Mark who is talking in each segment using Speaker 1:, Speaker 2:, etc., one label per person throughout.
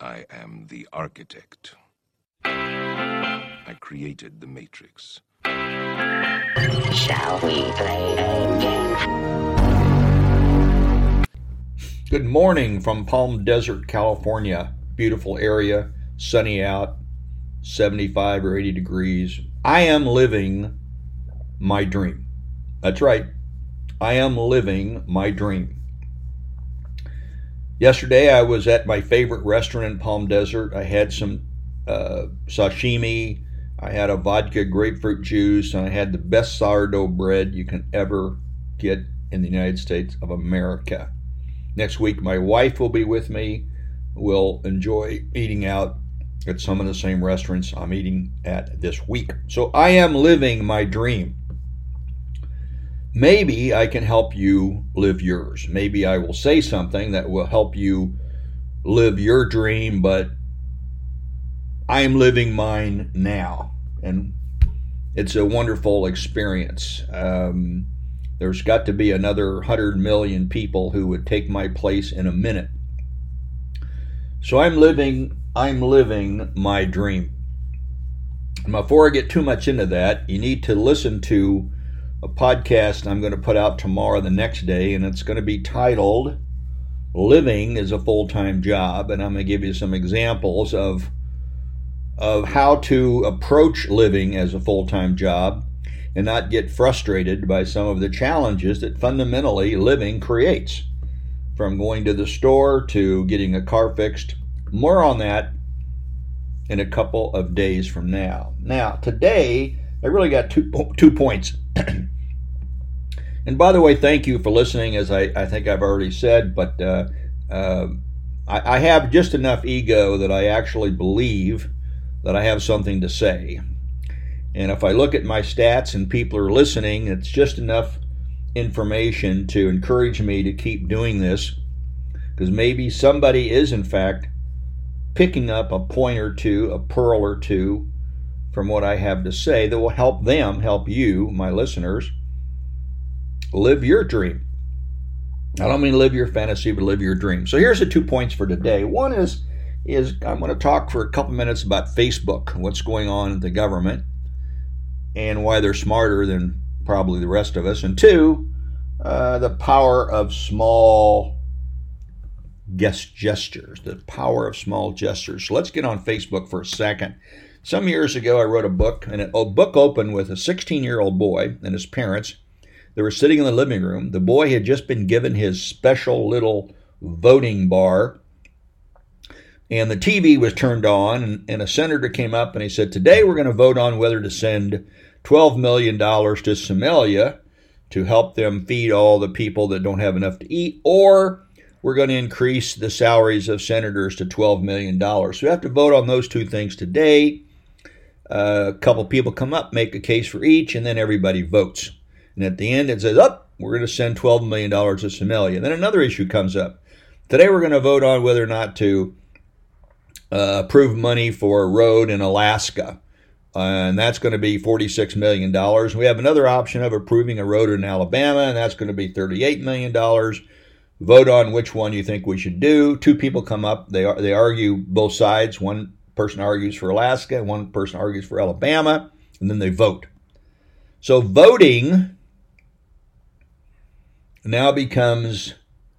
Speaker 1: I am the architect. I created the Matrix.
Speaker 2: Shall we play a game?
Speaker 3: Good morning from Palm Desert, California. Beautiful area, sunny out, 75 or 80 degrees. I am living my dream. That's right. I am living my dream. Yesterday I was at my favorite restaurant in Palm Desert. I had some sashimi. I had a vodka grapefruit juice, and I had the best sourdough bread you can ever get in the United States of America. Next week, my wife will be with me. We'll enjoy eating out at some of the same restaurants I'm eating at this week. So I am living my dream. Maybe I can help you live yours. Maybe I will say something that will help you live your dream, but I am living mine now, and it's a wonderful experience. There's got to be another 100 million people who would take my place in a minute. So I'm living my dream. And before I get too much into that, you need to listen to a podcast I'm going to put out tomorrow, the next day, and it's going to be titled Living is a Full-Time Job, and I'm going to give you some examples of how to approach living as a full-time job and not get frustrated by some of the challenges that fundamentally living creates, from going to the store to getting a car fixed. More on that in a couple of days from now. Now, today, I really got two points. And by the way, thank you for listening, as I think I've already said, but I have just enough ego that I actually believe that I have something to say. And if I look at my stats and people are listening, it's just enough information to encourage me to keep doing this, because maybe somebody is, in fact, picking up a point or two, a pearl or two from what I have to say that will help them, help you, my listeners, live your dream. I don't mean live your fantasy, but live your dream. So here's the 2 points for today. One is I'm going to talk for a couple minutes about Facebook, what's going on in the government, and why they're smarter than probably the rest of us. And two, the power of small gestures, the power of small gestures. So let's get on Facebook for a second. Some years ago, I wrote a book, and a book opened with a 16-year-old boy and his parents. They were sitting in the living room. The boy had just been given his special little voting bar, and the TV was turned on, and a senator came up and he said, "Today we're going to vote on whether to send $12 million to Somalia to help them feed all the people that don't have enough to eat, or we're going to increase the salaries of senators to $12 million. So we have to vote on those two things today. A couple people come up, make a case for each, and then everybody votes. And at the end, it says, we're going to send $12 million to Somalia. Then another issue comes up. Today, we're going to vote on whether or not to approve money for a road in Alaska. And that's going to be $46 million. We have another option of approving a road in Alabama, and that's going to be $38 million. Vote on which one you think we should do. Two people come up. They argue both sides. One person argues for Alaska, one person argues for Alabama, and then they vote. So voting now becomes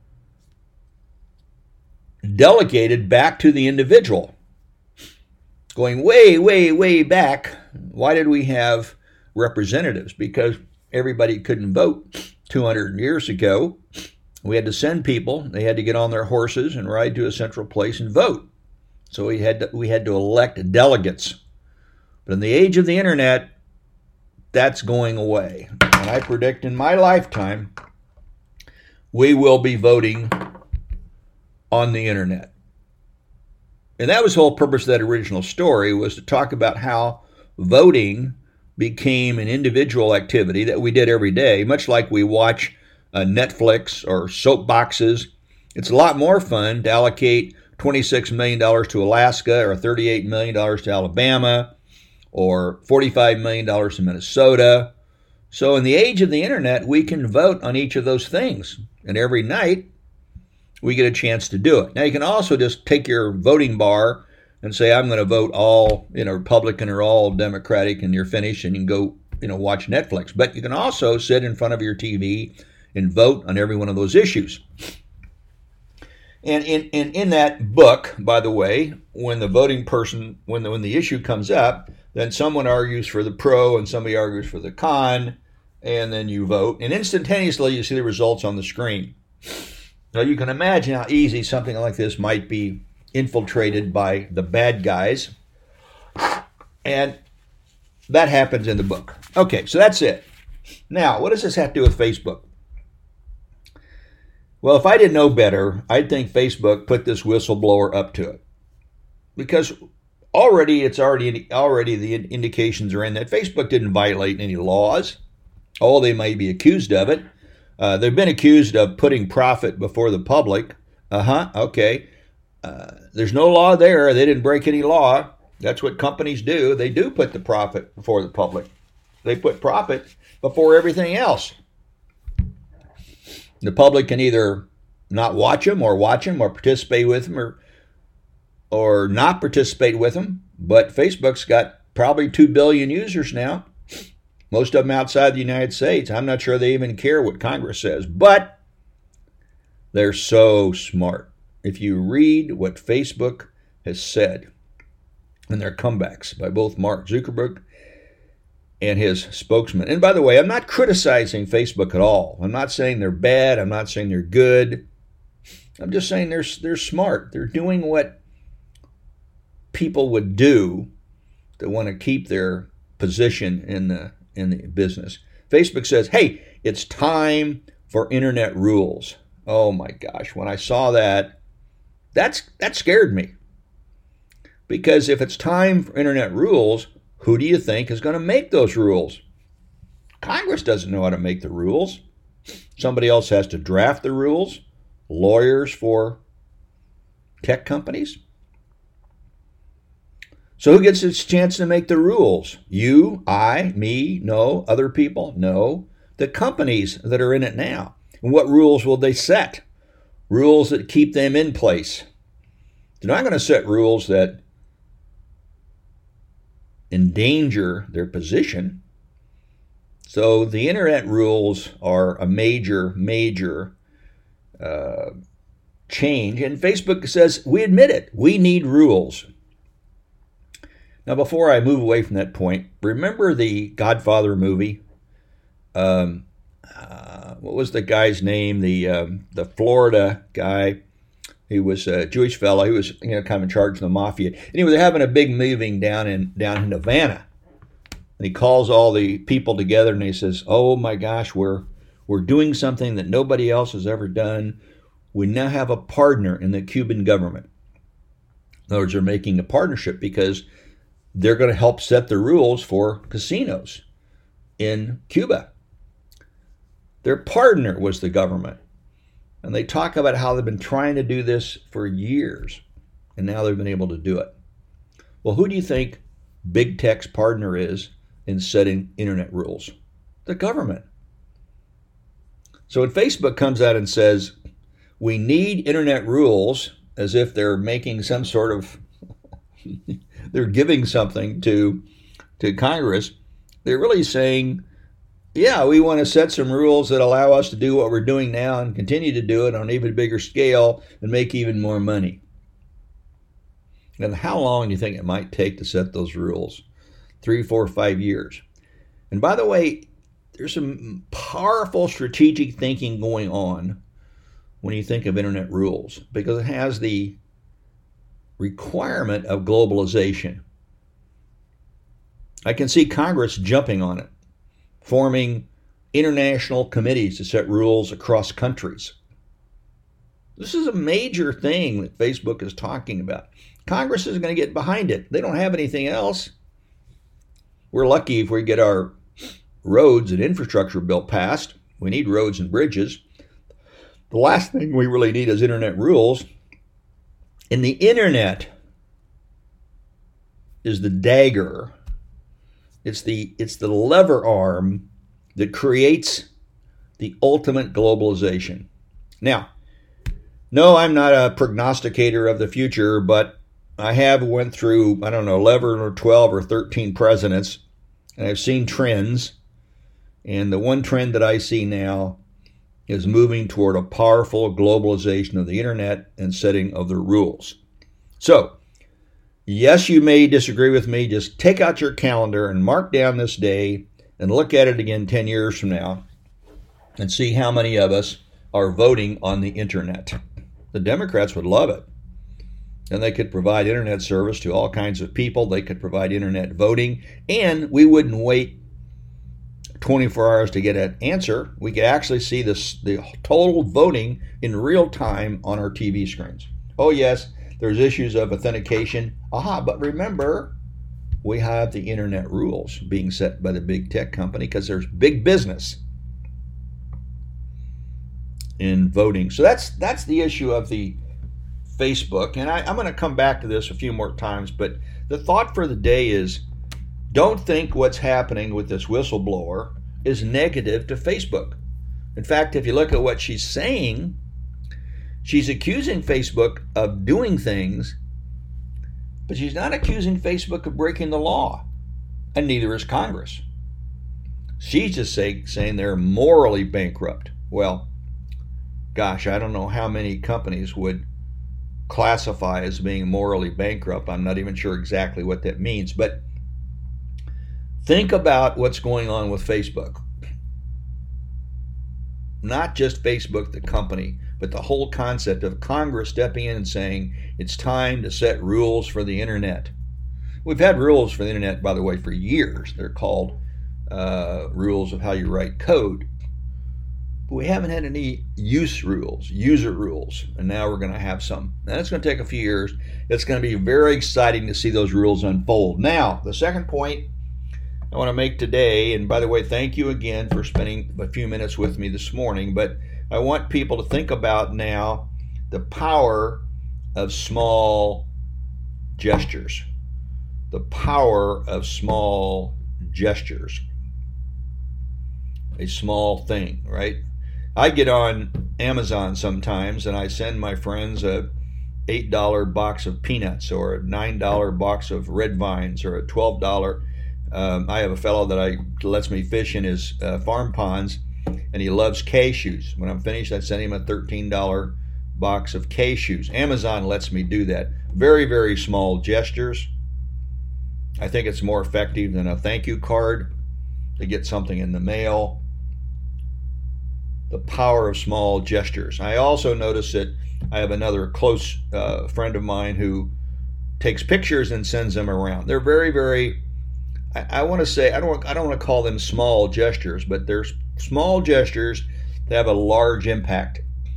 Speaker 3: delegated back to the individual. Going way, way, way back, why did we have representatives? Because everybody couldn't vote 200 years ago. We had to send people. They had to get on their horses and ride to a central place and vote. So we had to elect delegates. But in the age of the internet, that's going away. And I predict in my lifetime, we will be voting on the internet. And that was the whole purpose of that original story, was to talk about how voting became an individual activity that we did every day, much like we watch Netflix or soap boxes. It's a lot more fun to allocate $26 million to Alaska, or $38 million to Alabama, or $45 million to Minnesota. So in the age of the internet, we can vote on each of those things. And every night, we get a chance to do it. Now, you can also just take your voting bar and say, I'm going to vote all, Republican or all Democratic, and you're finished, and you can go, watch Netflix. But you can also sit in front of your TV and vote on every one of those issues. And in that book, by the way, when the voting person, when the issue comes up, then someone argues for the pro and somebody argues for the con, and then you vote. And instantaneously, you see the results on the screen. Now, you can imagine how easy something like this might be infiltrated by the bad guys. And that happens in the book. Okay, so that's it. Now, what does this have to do with Facebook? Well, if I didn't know better, I'd think Facebook put this whistleblower up to it. Because already the indications are in that Facebook didn't violate any laws. Oh, they may be accused of it. They've been accused of putting profit before the public. Okay. There's no law there. They didn't break any law. That's what companies do. They do put the profit before the public. They put profit before everything else. The public can either not watch them or participate with them or not participate with them. But Facebook's got probably 2 billion users now. Most of them outside the United States. I'm not sure they even care what Congress says, but they're so smart. If you read what Facebook has said in their comebacks by both Mark Zuckerberg and his spokesman. And by the way, I'm not criticizing Facebook at all. I'm not saying they're bad. I'm not saying they're good. I'm just saying they're smart. They're doing what people would do that want to keep their position in the business. Facebook says, hey, it's time for internet rules. Oh my gosh, when I saw that scared me. Because if it's time for internet rules, who do you think is going to make those rules? Congress doesn't know how to make the rules. Somebody else has to draft the rules. Lawyers for tech companies. So who gets its chance to make the rules? You, I, me, no, other people? No. The companies that are in it now. And what rules will they set? Rules that keep them in place. They're not going to set rules that endanger their position. So the internet rules are a major change. And Facebook says, we admit it. We need rules. Now, before I move away from that point, remember the Godfather movie? What was the guy's name? The Florida guy. He was a Jewish fellow. He was kind of in charge of the mafia. Anyway, they're having a big meeting down in Havana. And he calls all the people together and he says, oh my gosh, we're doing something that nobody else has ever done. We now have a partner in the Cuban government. In other words, they're making a partnership because they're going to help set the rules for casinos in Cuba. Their partner was the government. And they talk about how they've been trying to do this for years. And now they've been able to do it. Well, who do you think big tech's partner is in setting internet rules? The government. So when Facebook comes out and says, we need internet rules, as if they're making some sort of they're giving something to Congress, they're really saying, yeah, we want to set some rules that allow us to do what we're doing now and continue to do it on an even bigger scale and make even more money. And how long do you think it might take to set those rules? 3, 4, 5 years. And by the way, there's some powerful strategic thinking going on when you think of internet rules, because it has the requirement of globalization. I can see Congress jumping on it, forming international committees to set rules across countries. This is a major thing that Facebook is talking about. Congress is going to get behind it. They don't have anything else. We're lucky if we get our roads and infrastructure bill passed. We need roads and bridges. The last thing we really need is internet rules. And the internet is the dagger. It's the lever arm that creates the ultimate globalization. Now, No, I'm not a prognosticator of the future, but I have went through, 11 or 12 or 13 presidents, and I've seen trends. And the one trend that I see now is moving toward a powerful globalization of the internet and setting of the rules. So, yes, you may disagree with me. Just take out your calendar and mark down this day and look at it again 10 years from now and see how many of us are voting on the internet. The Democrats would love it. And they could provide internet service to all kinds of people. They could provide internet voting, and we wouldn't wait 24 hours to get an answer. We could actually see the total voting in real time on our TV screens. Oh, yes, there's issues of authentication. But remember, we have the internet rules being set by the big tech company because there's big business in voting. So that's the issue of the Facebook. And I'm going to come back to this a few more times, but the thought for the day is, don't think what's happening with this whistleblower is negative to Facebook. In fact, if you look at what she's saying, she's accusing Facebook of doing things, but she's not accusing Facebook of breaking the law, and neither is Congress. She's just saying they're morally bankrupt. Well, gosh, I don't know how many companies would classify as being morally bankrupt. I'm not even sure exactly what that means, but think about what's going on with Facebook. Not just Facebook, the company, but the whole concept of Congress stepping in and saying it's time to set rules for the internet. We've had rules for the internet, by the way, for years. They're called rules of how you write code. But we haven't had any user rules, and now we're going to have some. Now, it's going to take a few years. It's going to be very exciting to see those rules unfold. Now, the second point I want to make today, and by the way, thank you again for spending a few minutes with me this morning, but I want people to think about now the power of small gestures. The power of small gestures. A small thing, right? I get on Amazon sometimes and I send my friends a $8 box of peanuts or a $9 box of red vines or a $12. I have a fellow that lets me fish in his farm ponds, and he loves cashews. When I'm finished, I send him a $13 box of cashews. Amazon lets me do that. Very, very small gestures. I think it's more effective than a thank you card to get something in the mail. The power of small gestures. I also notice that I have another close friend of mine who takes pictures and sends them around. They're very, very, I want to say, I don't want to call them small gestures, but they're small gestures that have a large impact.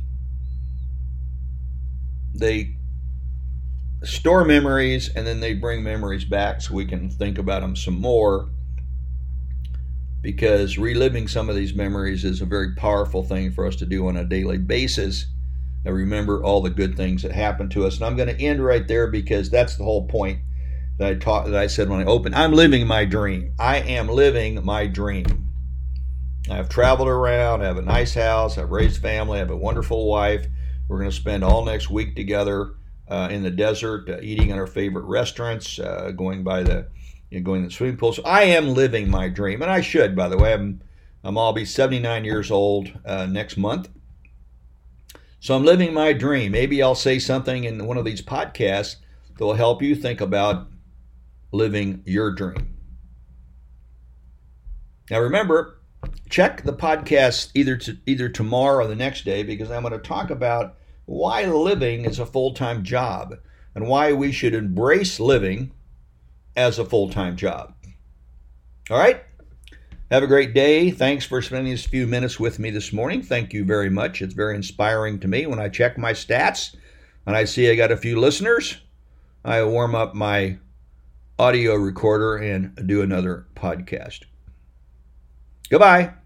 Speaker 3: They store memories, and then they bring memories back so we can think about them some more, because reliving some of these memories is a very powerful thing for us to do on a daily basis. I remember all the good things that happened to us. And I'm going to end right there, because that's the whole point that I said when I opened. I'm living my dream. I am living my dream. I've traveled around. I have a nice house. I've raised family. I have a wonderful wife. We're going to spend all next week together in the desert, eating at our favorite restaurants, going to the swimming pool. So I am living my dream, and I should, by the way. I'll be 79 years old next month. So I'm living my dream. Maybe I'll say something in one of these podcasts that will help you think about living your dream. Now remember, check the podcast either tomorrow or the next day, because I'm going to talk about why living is a full-time job and why we should embrace living as a full-time job. All right? Have a great day. Thanks for spending these few minutes with me this morning. Thank you very much. It's very inspiring to me when I check my stats and I see I got a few listeners. I warm up my audio recorder and do another podcast. Goodbye.